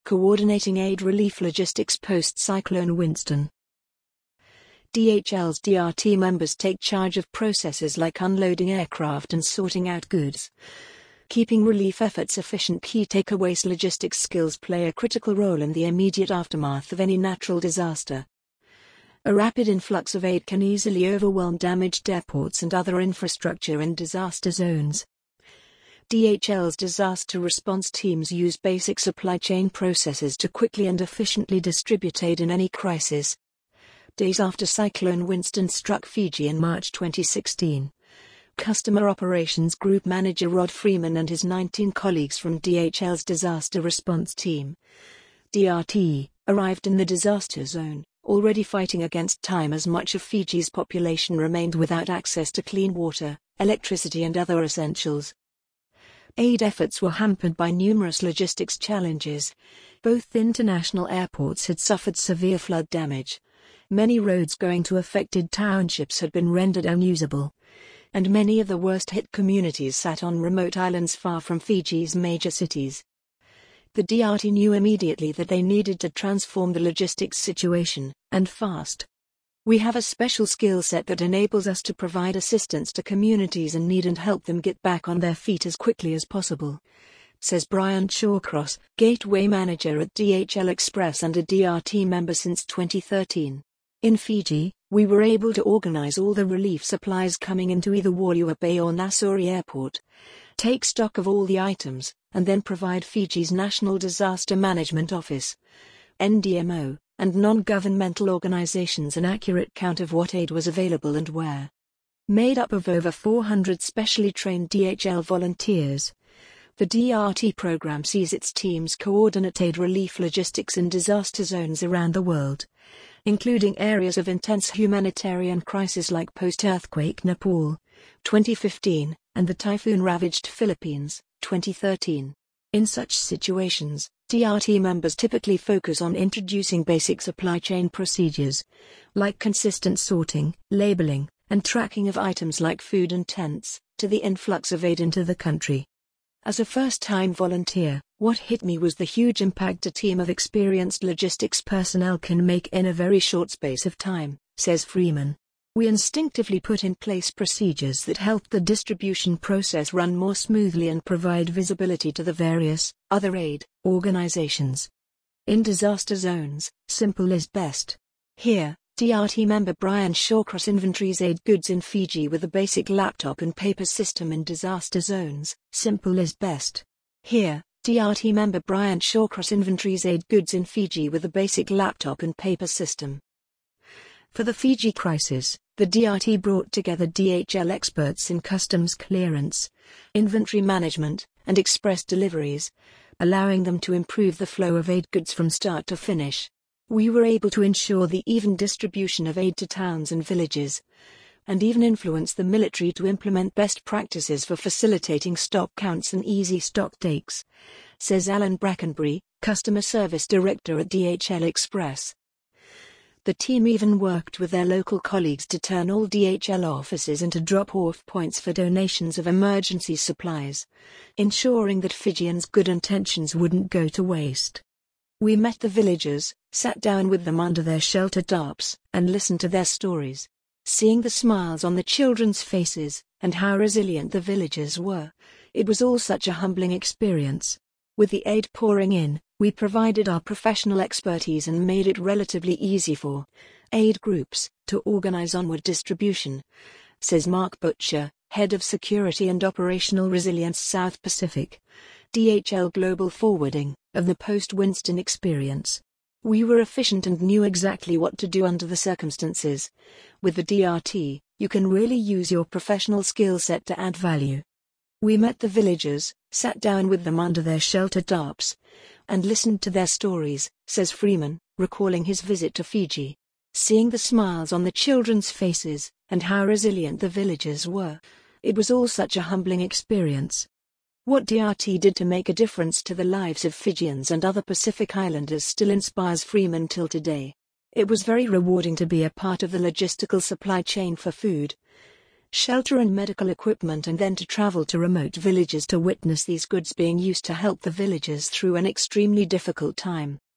coordinating aid relief logistics post-Cyclone Winston. DHL's DRT members take charge of processes like unloading aircraft and sorting out goods. Keeping relief efforts efficient. Key takeaways: logistics skills play a critical role in the immediate aftermath of any natural disaster. A rapid influx of aid can easily overwhelm damaged airports and other infrastructure in disaster zones. DHL's disaster response teams use basic supply chain processes to quickly and efficiently distribute aid in any crisis. Days after Cyclone Winston struck Fiji in March 2016, Customer Operations Group Manager Rod Freeman and his 19 colleagues from DHL's disaster response team, DRT, arrived in the disaster zone, already fighting against time as much of Fiji's population remained without access to clean water, electricity and other essentials. Aid efforts were hampered by numerous logistics challenges. Both international airports had suffered severe flood damage. Many roads going to affected townships had been rendered unusable, and many of the worst-hit communities sat on remote islands far from Fiji's major cities. The DRT knew immediately that they needed to transform the logistics situation, and fast. We have a special skill set that enables us to provide assistance to communities in need and help them get back on their feet as quickly as possible, says Brian Shawcross, Gateway Manager at DHL Express and a DRT member since 2013. In Fiji, we were able to organize all the relief supplies coming into either Wailua Bay or Nassau Airport, take stock of all the items, and then provide Fiji's National Disaster Management Office, NDMO, and non-governmental organizations an accurate count of what aid was available and where. Made up of over 400 specially trained DHL volunteers, the DRT program sees its teams coordinate aid relief logistics in disaster zones around the world, including areas of intense humanitarian crisis like post-earthquake Nepal, 2015, and the typhoon-ravaged Philippines, 2013. In such situations, DRT members typically focus on introducing basic supply chain procedures, like consistent sorting, labeling, and tracking of items like food and tents, to the influx of aid into the country. As a first-time volunteer, what hit me was the huge impact a team of experienced logistics personnel can make in a very short space of time, says Freeman. We instinctively put in place procedures that helped the distribution process run more smoothly and provide visibility to the various other aid organizations. In disaster zones, simple is best. Here, DRT member Brian Shawcross inventories aid goods in Fiji with a basic laptop and paper system. In disaster zones, simple is best. Here, DRT member Brian Shawcross inventories aid goods in Fiji with a basic laptop and paper system. For the Fiji crisis, the DRT brought together DHL experts in customs clearance, inventory management, and express deliveries, allowing them to improve the flow of aid goods from start to finish. We were able to ensure the even distribution of aid to towns and villages, and even influence the military to implement best practices for facilitating stock counts and easy stock takes, says Alan Brackenbury, Customer Service Director at DHL Express. The team even worked with their local colleagues to turn all DHL offices into drop-off points for donations of emergency supplies, ensuring that Fijians' good intentions wouldn't go to waste. We met the villagers, sat down with them under their shelter tarps, and listened to their stories. Seeing the smiles on the children's faces, and how resilient the villagers were, it was all such a humbling experience. With the aid pouring in, we provided our professional expertise and made it relatively easy for aid groups to organize onward distribution, says Mark Butcher, Head of Security and Operational Resilience South Pacific, DHL Global Forwarding, of the post-Winston experience. We were efficient and knew exactly what to do under the circumstances. With the DRT, you can really use your professional skill set to add value. We met the villagers, sat down with them under their shelter tarps, and listened to their stories, says Freeman, recalling his visit to Fiji. Seeing the smiles on the children's faces, and how resilient the villagers were, it was all such a humbling experience. What DRT did to make a difference to the lives of Fijians and other Pacific Islanders still inspires Freeman till today. It was very rewarding to be a part of the logistical supply chain for food, shelter and medical equipment, and then to travel to remote villages to witness these goods being used to help the villagers through an extremely difficult time.